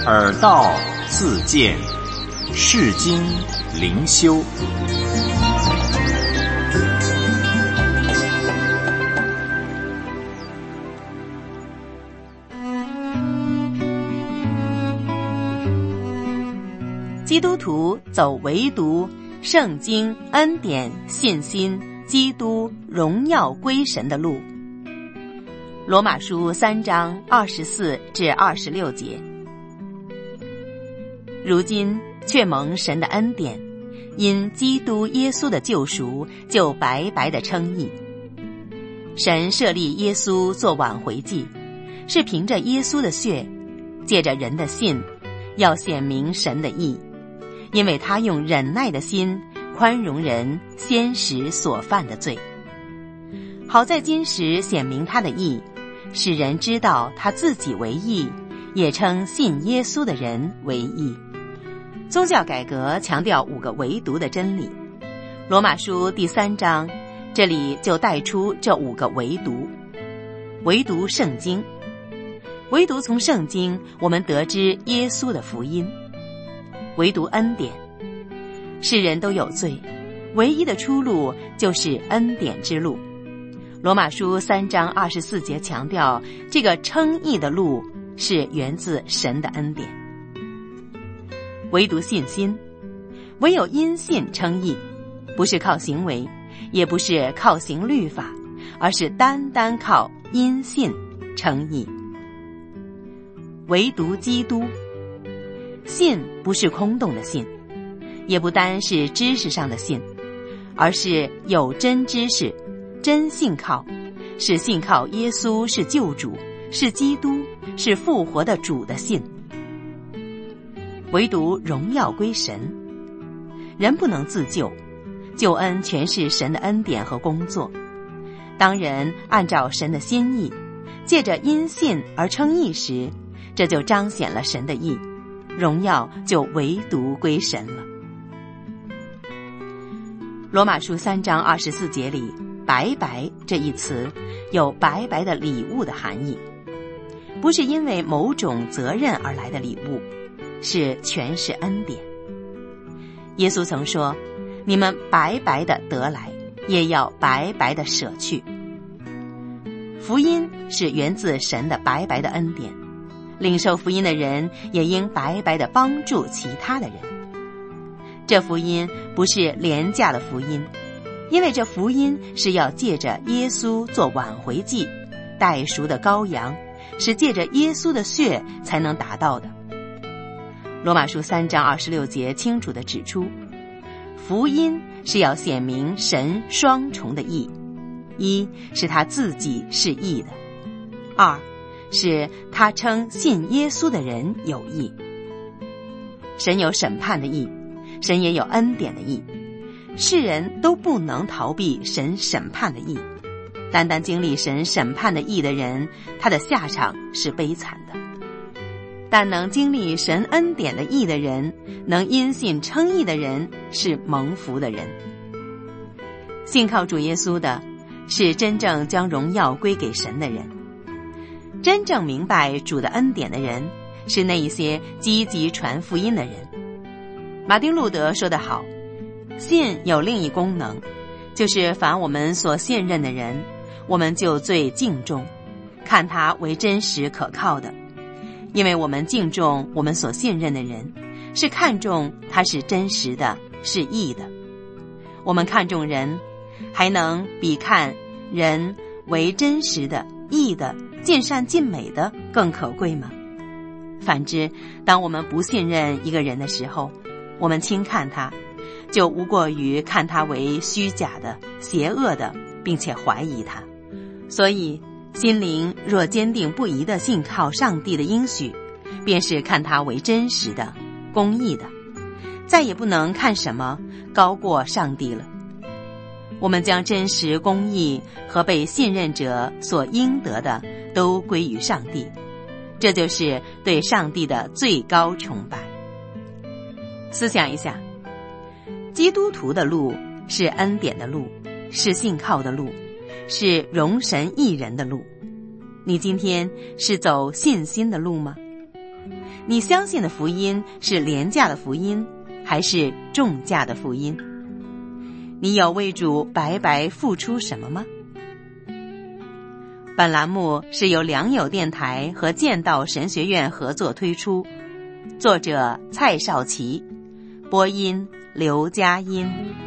耳道自见，世经灵修。 基督徒走唯独、圣经、恩典、信心、基督、荣耀归神的路。罗马书3章24至26节。如今却蒙神的恩典，因基督耶稣的救赎，就白白的称义。神设立耶稣做挽回祭，是凭着耶稣的血，借着人的信，要显明神的义，因为他用忍耐的心宽容人先时所犯的罪，好在今时显明他的义，使人知道他自己为义，也称信耶稣的人为义。宗教改革强调5个唯独的真理，罗马书第3章这里就带出这5个唯独。唯独圣经，唯独从圣经我们得知耶稣的福音。唯独恩典，世人都有罪，唯一的出路就是恩典之路。罗马书3章24节强调，这个称义的路是源自神的恩典。唯独信心，唯有因信称义，不是靠行为，也不是靠行律法，而是单单靠因信称义。唯独基督，信不是空洞的信，也不单是知识上的信，而是有真知识、真信靠，是信靠耶稣是救主，是基督，是复活的主的信。唯独荣耀归神，人不能自救，救恩全是神的恩典和工作。当人按照神的心意，借着因信而称义时，这就彰显了神的义，荣耀就唯独归神了。罗马书3章24节里，白白这一词有白白的礼物的含义，不是因为某种责任而来的礼物，是全是恩典。耶稣曾说，你们白白的得来，也要白白的舍去。福音是源自神的白白的恩典，领受福音的人也应白白的帮助其他的人。这福音不是廉价的福音，因为这福音是要借着耶稣做挽回祭，代赎的羔羊，是借着耶稣的血才能达到的。罗马书3章26节清楚地指出，福音是要显明神双重的义，一是他自己是义的，二是他称信耶稣的人有义。神有审判的义，神也有恩典的义，世人都不能逃避神审判的义，单单经历神审判的义的人，他的下场是悲惨的。但能经历神恩典的义的人，能因信称义的人，是蒙福的人。信靠主耶稣的，是真正将荣耀归给神的人。真正明白主的恩典的人，是那一些积极传福音的人。马丁路德说得好，信有另一功能，就是凡我们所信任的人，我们就最敬重，看他为真实可靠的。因为我们敬重我们所信任的人，是看重他是真实的，是义的。我们看重人，还能比看人为真实的、义的、尽善尽美的更可贵吗？反之，当我们不信任一个人的时候，我们轻看他，就无过于看他为虚假的、邪恶的，并且怀疑他。所以心灵若坚定不移地信靠上帝的应许，便是看他为真实的、公义的，再也不能看什么高过上帝了。我们将真实、公义和被信任者所应得的都归于上帝，这就是对上帝的最高崇拜。思想一下，基督徒的路是恩典的路，是信靠的路，是容神益人的路。你今天是走信心的路吗？ 你相信的福音是廉价的福音，还是重价的福音？你有为主白白付出什么吗？本栏目是由良友电台和剑道神学院合作推出，作者蔡少祺，播音刘佳音。